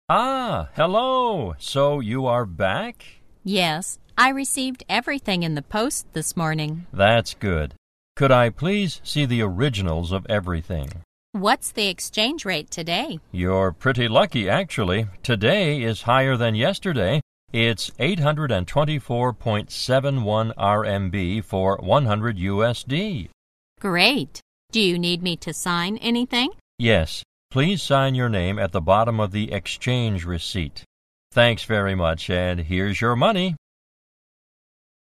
Ah, hello. So you are back? Yes, I received everything in the post this morning. That's good. Could I please see the originals of everything? What's the exchange rate today? You're pretty lucky, actually. Today is higher than yesterday. It's 824.71 RMB for 100 USD. Great. Do you need me to sign anything? Yes. Please sign your name at the bottom of the exchange receipt. Thanks very much, and here's your money.